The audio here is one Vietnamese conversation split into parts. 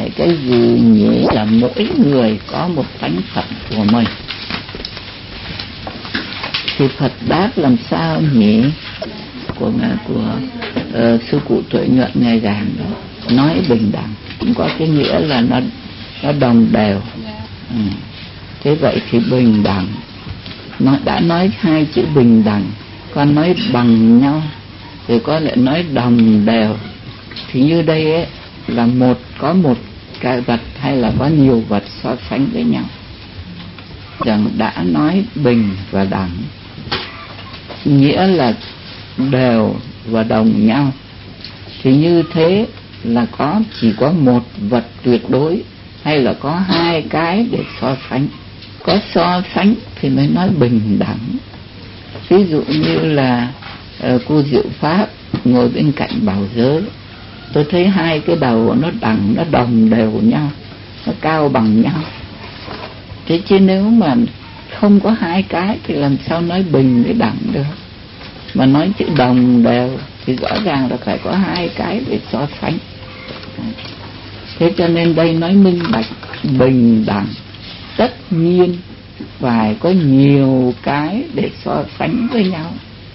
hỏi cái gì nhỉ? Là mỗi người có một tánh Phật của mình. Thì Phật đáp làm sao nhỉ? Của sư cụ Tuệ Nhuận ngày giảng đó, nói bình đẳng cũng có cái nghĩa là nó đồng đều. Thế vậy thì bình đẳng, nó đã nói hai chữ bình đẳng, con nói bằng nhau, rồi có lại nói đồng đều. Thì như đây ấy, là có một cái vật hay là có nhiều vật so sánh với nhau. Rằng đã nói bình và đẳng, nghĩa là đều và đồng nhau. Thì như thế là chỉ có một vật tuyệt đối, hay là có hai cái để so sánh. Có so sánh thì mới nói bình đẳng. Ví dụ như là cô Diệu Pháp ngồi bên cạnh Bảo Giới, tôi thấy hai cái đầu nó đồng đều nhau, nó cao bằng nhau. Thế chứ nếu mà không có hai cái thì làm sao nói bình với đẳng được? Mà nói chữ đồng đều thì rõ ràng là phải có hai cái để so sánh. Thế cho nên đây nói minh bạch, bình đẳng, tất nhiên phải có nhiều cái để so sánh với nhau.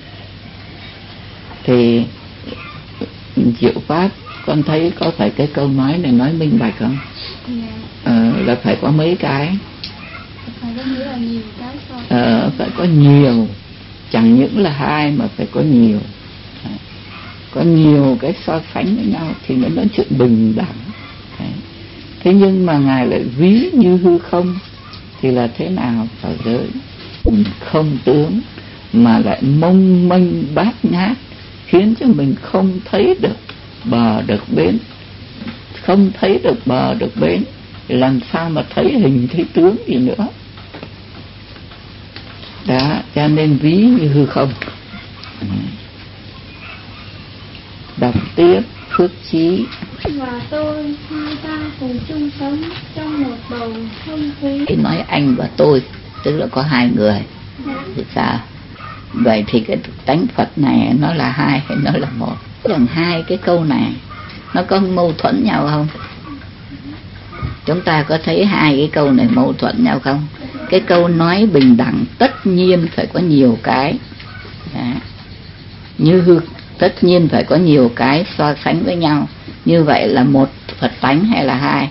Thì Diệu Pháp, con thấy có phải cái câu nói này nói minh bạch không? Là phải có mấy cái? Phải có nhiều, chẳng những là hai mà phải có nhiều. Có nhiều cái so sánh với nhau thì mới nói chuyện bình đẳng. Thế nhưng mà Ngài lại ví như hư không thì là thế nào? Bảo Giới không tướng mà lại mông mênh bát ngát, khiến cho mình không thấy được bờ được bến. Không thấy được bờ được bến thì làm sao mà thấy hình thấy tướng gì nữa. Đó, cho nên ví như hư không. Đọc tiếp Phước Chí. Và tôi, hai ta cùng chung sống trong một bầu không khí. Nói anh và tôi tức là có hai người. Thì sao? Vậy thì cái tánh Phật này nó là hai hay nó là một? Rằng hai cái câu này nó có mâu thuẫn nhau không? Chúng ta có thấy hai cái câu này mâu thuẫn nhau không? Cái câu nói bình đẳng tất nhiên phải có nhiều cái. Tất nhiên phải có nhiều cái so sánh với nhau. Như vậy là một Phật tánh hay là hai?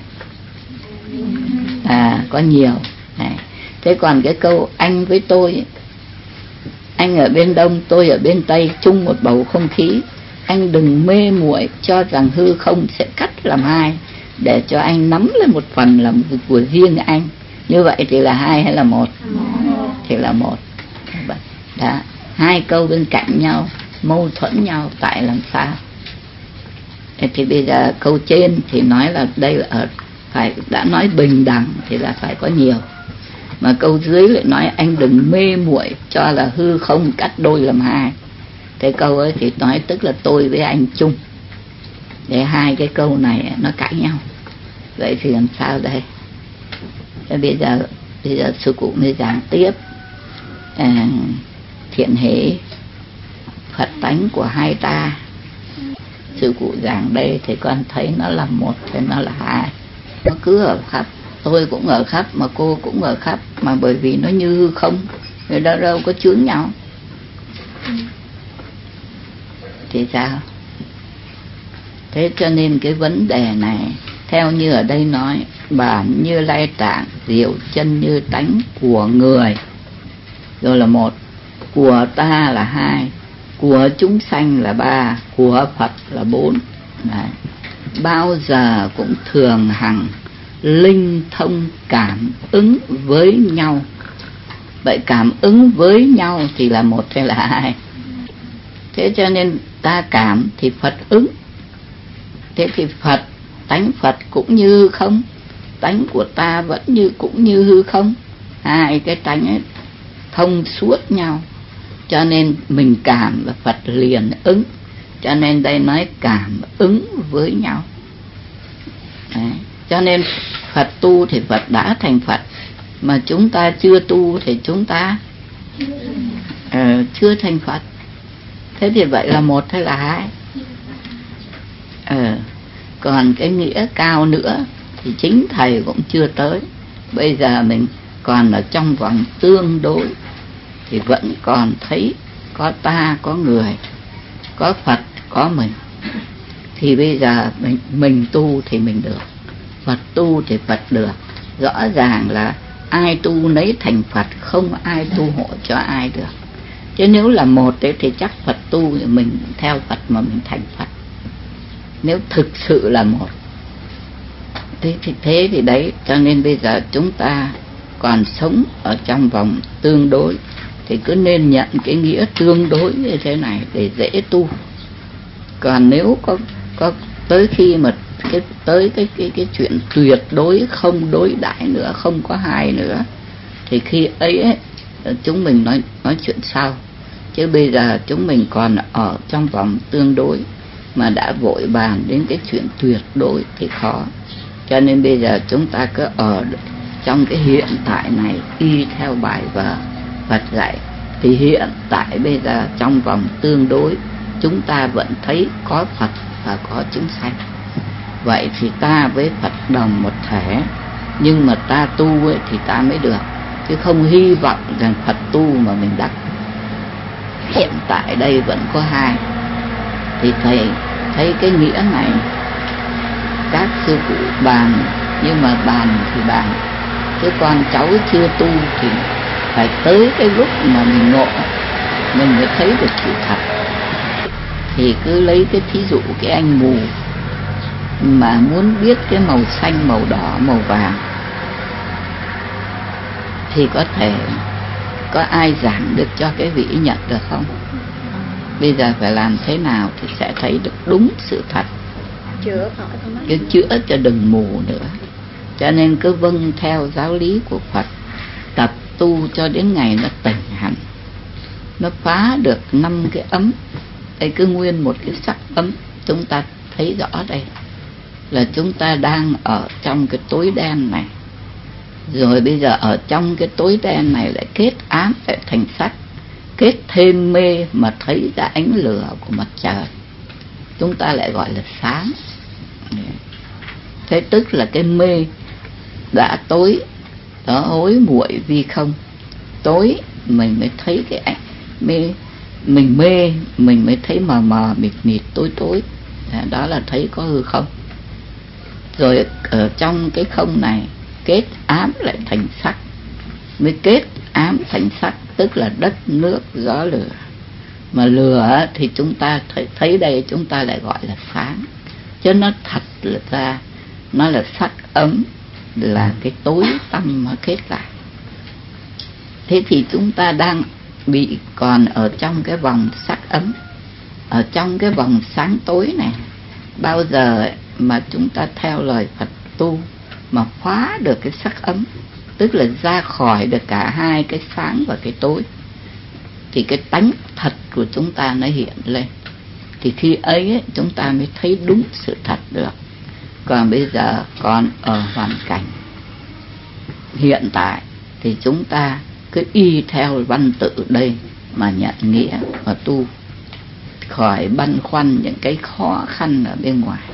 Có nhiều. Thế còn cái câu anh với tôi, anh ở bên đông, tôi ở bên tây, chung một bầu không khí. Anh đừng mê muội cho rằng hư không sẽ cắt làm hai, để cho anh nắm lên một phần là của riêng anh. Như vậy thì là hai hay là một? Thì là một. Đó. Hai câu bên cạnh nhau mâu thuẫn nhau tại làm sao? Thì bây giờ câu trên thì nói là đây là phải đã nói bình đẳng thì là phải có nhiều. Mà câu dưới lại nói anh đừng mê muội cho là hư không cắt đôi làm hai. Thế câu ấy thì nói tức là tôi với anh chung. Để hai cái câu này nó cãi nhau. Vậy thì làm sao đây? Thế bây giờ sư cụ mới giảng tiếp thiện hỷ Phật tánh của hai ta. Sư cụ giảng đây thì con thấy nó là một thì nó là hai. Nó cứ ở khắp, tôi cũng ở khắp mà cô cũng ở khắp, mà bởi vì nó như hư không, người ta đâu có chướng nhau. Thì sao? Thế cho nên cái vấn đề này theo như ở đây nói, bản như lai tạng, diệu chân như tánh của người, rồi là một, của ta là hai, của chúng sanh là ba, của Phật là bốn. Đấy. Bao giờ cũng thường hằng linh thông cảm ứng với nhau. Vậy cảm ứng với nhau thì là một hay là hai? Thế cho nên ta cảm thì Phật ứng. Thế thì Phật, tánh Phật cũng như hư không, tánh của ta vẫn cũng như hư không. Hai cái tánh ấy thông suốt nhau, cho nên mình cảm và Phật liền ứng. Cho nên đây nói cảm ứng với nhau. Đấy. Cho nên Phật tu thì Phật đã thành Phật, mà chúng ta chưa tu thì chúng ta chưa thành Phật. Thế thì vậy là một hay là hai? Còn cái nghĩa cao nữa thì chính thầy cũng chưa tới. Bây giờ mình còn ở trong vòng tương đối thì vẫn còn thấy có ta, có người, có Phật, có mình. Thì bây giờ mình tu thì mình được, Phật tu thì Phật được. Rõ ràng là ai tu nấy thành Phật, không ai tu hộ cho ai được. Chứ nếu là một đấy thì chắc Phật tu thì mình theo Phật mà mình thành Phật. Nếu thực sự là một. Thế thì đấy, cho nên bây giờ chúng ta còn sống ở trong vòng tương đối thì cứ nên nhận cái nghĩa tương đối như thế này để dễ tu. Còn nếu có tới khi mà tới cái chuyện tuyệt đối không đối đãi nữa, không có hai nữa, thì khi ấy chúng mình nói chuyện sau. Chứ bây giờ chúng mình còn ở trong vòng tương đối mà đã vội bàn đến cái chuyện tuyệt đối thì khó. Cho nên bây giờ chúng ta cứ ở trong cái hiện tại này, y theo bài vở Phật dạy. Thì hiện tại bây giờ trong vòng tương đối chúng ta vẫn thấy có Phật và có chúng sanh. Vậy thì ta với Phật đồng một thể, nhưng mà ta tu ấy thì ta mới được, chứ không hy vọng rằng Phật tu mà mình đắc. Hiện tại đây vẫn có hai. Thì thầy thấy cái nghĩa này các sư phụ bàn, nhưng mà bàn thì bàn, chứ con cháu chưa tu thì phải tới cái lúc mà mình ngộ mình mới thấy được sự thật. Thì cứ lấy cái thí dụ cái anh mù mà muốn biết cái màu xanh, màu đỏ, màu vàng thì có thể có ai giảng được cho cái vị nhận được không? Bây giờ phải làm thế nào thì sẽ thấy được đúng sự thật, chứ chữa cho đừng mù nữa. Cho nên cứ vâng theo giáo lý của Phật, tập tu cho đến ngày nó tỉnh hẳn, nó phá được 5 cái ấm. Đây cứ nguyên một cái sắc ấm. Chúng ta thấy rõ đây là chúng ta đang ở trong cái tối đen này, rồi bây giờ ở trong cái tối đen này lại kết ám lại thành sắc, kết thêm mê mà thấy ra ánh lửa của mặt trời, chúng ta lại gọi là sáng. Thế tức là cái mê đã tối đó, hối muội vi không. Tối mình mới thấy cái ánh mê, mình mê mình mới thấy mờ mờ mịt mịt tối tối, đó là thấy có hư không. Rồi ở trong cái không này kết ám lại thành sắc, mới kết ám thành sắc, tức là đất nước gió lửa. Mà lửa thì chúng ta thấy đây chúng ta lại gọi là sáng, chứ nó thật là ra nó là sắc ấm, là cái tối tăm mà kết lại. Thế thì chúng ta đang bị còn ở trong cái vòng sắc ấm, ở trong cái vòng sáng tối này. Bao giờ mà chúng ta theo lời Phật tu mà phá được cái sắc ấm, tức là ra khỏi được cả hai cái sáng và cái tối, thì cái tánh thật của chúng ta nó hiện lên. Thì khi ấy chúng ta mới thấy đúng sự thật được. Còn bây giờ còn ở hoàn cảnh hiện tại thì chúng ta cứ y theo văn tự đây mà nhận nghĩa và tu, khỏi băn khoăn những cái khó khăn ở bên ngoài.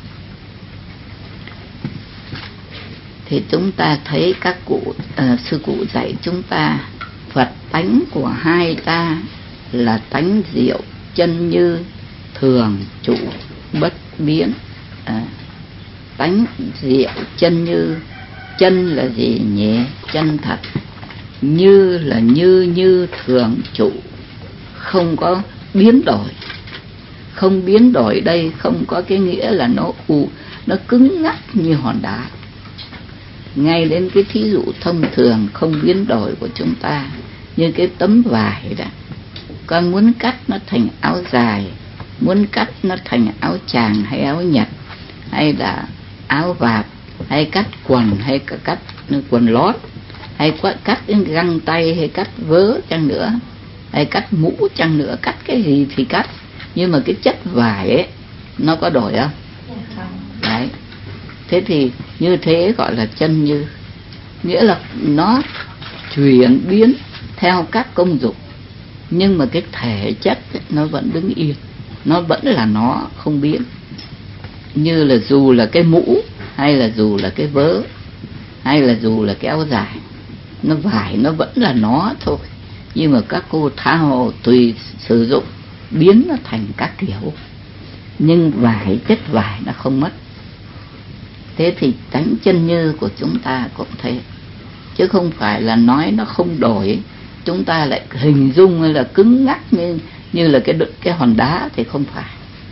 Thì chúng ta thấy các sư cụ dạy chúng ta, Phật tánh của hai ta là tánh diệu chân như, thường trụ bất biến. Tánh diệu chân như, chân là gì nhỉ? Chân thật. Như là như thường trụ, không có biến đổi. Không biến đổi đây không có cái nghĩa là nó cứng ngắc như hòn đá. Ngay đến cái thí dụ thông thường không biến đổi của chúng ta, như cái tấm vải đó, con muốn cắt nó thành áo dài, muốn cắt nó thành áo chàng hay áo nhật, hay là áo vạt, hay cắt quần, hay cắt quần lót, hay cắt đến găng tay, hay cắt vớ chăng nữa, hay cắt mũ chăng nữa, cắt cái gì thì cắt, nhưng mà cái chất vải ấy nó có đổi không? Đấy. Thế thì như thế gọi là chân như, nghĩa là nó chuyển biến theo các công dụng, nhưng mà cái thể chất ấy, nó vẫn đứng yên, nó vẫn là nó không biến. Như là dù là cái mũ hay là dù là cái vớ, hay là dù là cái áo dài, nó vải nó vẫn là nó thôi, nhưng mà các cô tha hồ tùy sử dụng biến nó thành các kiểu, nhưng vải, chất vải nó không mất. Thế thì tánh chân như của chúng ta cũng thế, chứ không phải là nói nó không đổi chúng ta lại hình dung hay là cứng ngắc như là cái hòn đá, thì không phải.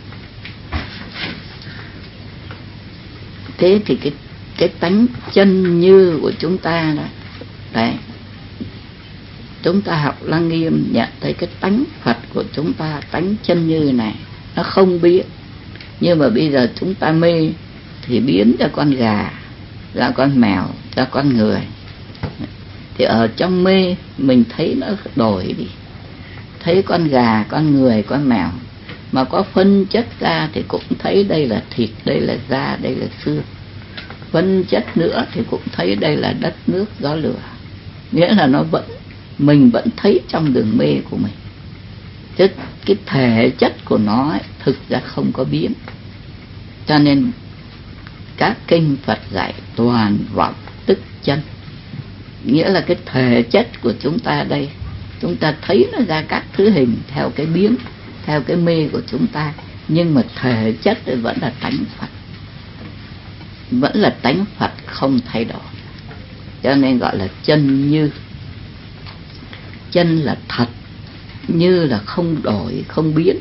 Thế thì cái tánh chân như của chúng ta đó, đấy, chúng ta học Lăng Nghiêm nhận thấy cái tánh Phật của chúng ta, tánh chân như này nó không biến. Nhưng mà bây giờ chúng ta mê thì biến cho con gà, ra con mèo, ra con người. Thì ở trong mê mình thấy nó đổi đi, thấy con gà, con người, con mèo mà có phân chất ra thì cũng thấy đây là thịt, đây là da, đây là xương. Phân chất nữa thì cũng thấy đây là đất nước gió lửa. Nghĩa là nó vẫn, mình vẫn thấy trong đường mê của mình, chứ cái thể chất của nó ấy, thực ra không có biến. Cho nên các kinh Phật dạy toàn vọng tức chân, nghĩa là cái thể chất của chúng ta đây, chúng ta thấy nó ra các thứ hình theo cái biến, theo cái mê của chúng ta, nhưng mà thể chất thì vẫn là tánh Phật, vẫn là tánh Phật không thay đổi. Cho nên gọi là chân như. Chân là thật, như là không đổi, không biến.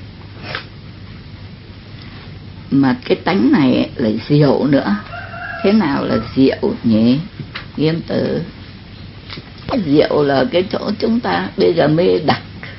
Mà cái tánh này là diệu nữa. Thế nào là diệu nhỉ? Nghiêm Tử. Cái diệu là cái chỗ chúng ta bây giờ mê đặc,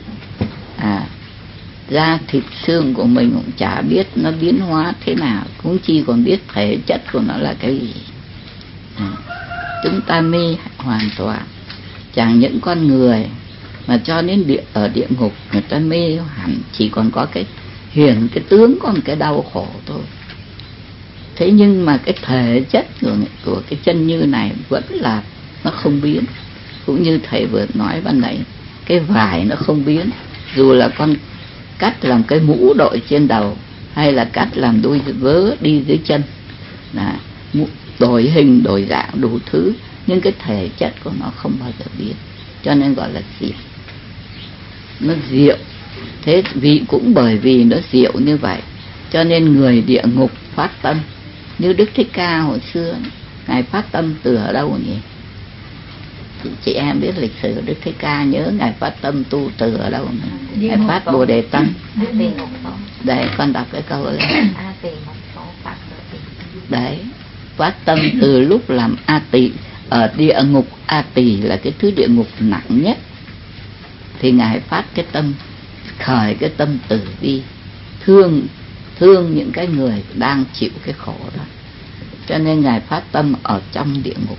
da thịt xương của mình cũng chả biết nó biến hóa thế nào, cũng chỉ còn biết thể chất của nó là cái gì. Chúng ta mê hoàn toàn. Chẳng những con người mà cho đến ở địa ngục người ta mê hẳn, chỉ còn có cái hiện cái tướng, còn cái đau khổ thôi. Thế nhưng mà cái thể chất của cái chân như này vẫn là nó không biến. Cũng như thầy vừa nói ban nãy, cái vải nó không biến, dù là con cắt làm cái mũ đội trên đầu, hay là cắt làm đôi vớ đi dưới chân, là đổi hình đổi dạng đủ thứ, nhưng cái thể chất của nó không bao giờ biến. Cho nên gọi là diệu. Nó diệu. Thế vì cũng bởi vì nó diệu như vậy, cho nên người địa ngục phát tâm. Như Đức Thích Ca hồi xưa, Ngài phát tâm từ ở đâu nhỉ? Chị em biết lịch sử Đức Thích Ca, nhớ Ngài phát tâm tu từ ở đâu nữa? Ngài phát Bồ Đề Tâm. Đấy, con đọc cái câu ấy. Đấy, phát tâm từ lúc làm A Tỳ. Ở địa ngục A Tỳ là cái thứ địa ngục nặng nhất, thì Ngài phát cái tâm, khởi cái tâm từ bi, thương những cái người đang chịu cái khổ đó. Cho nên Ngài phát tâm ở trong địa ngục.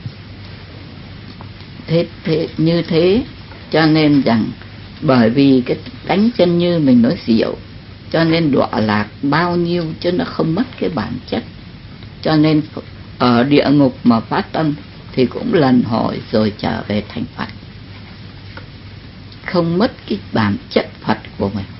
Như thế cho nên rằng bởi vì cái tánh chân như mình nói diệu, cho nên đọa lạc bao nhiêu chứ nó không mất cái bản chất. Cho nên ở địa ngục mà phát tâm thì cũng lần hồi rồi trở về thành Phật, không mất cái bản chất Phật của mình.